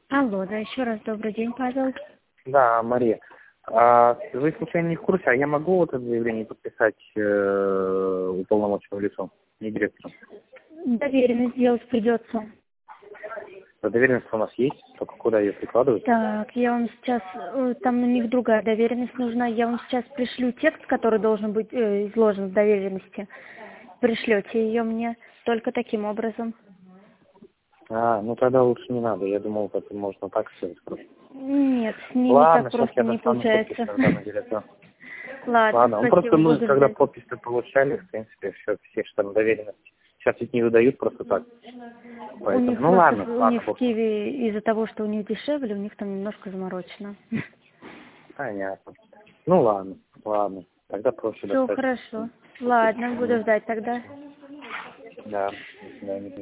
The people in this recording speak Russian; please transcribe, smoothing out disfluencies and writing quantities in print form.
Алло, да, еще раз добрый день, Павел. Да, Мария. Вы случайно не в курсе, а я могу вот это заявление подписать уполномоченному лицу, не директору? Доверенность сделать придется. Доверенность у нас есть, только куда ее прикладывать? Так, я вам сейчас, там у них другая доверенность нужна, я вам сейчас пришлю текст, который должен быть изложен в доверенности. Пришлете ее мне только таким образом. Ну тогда лучше не надо, я думал, это можно так сделать просто. Нет, с ней Ладно, так сейчас просто я не достану подпись получается. тогда на директора. Ладно, Ну просто спасибо, мы, буду когда ждать. подпись-то получали, в принципе, все что там доверенности. Сейчас ведь не выдают просто так. У Поэтому, них просто, у ладно, них в бог с ним. Киеве из-за того, что у них дешевле, у них там немножко заморочено. Понятно. Ну ладно. Тогда проще Все достать. хорошо. Ладно, буду ждать тогда. Да, до свидания.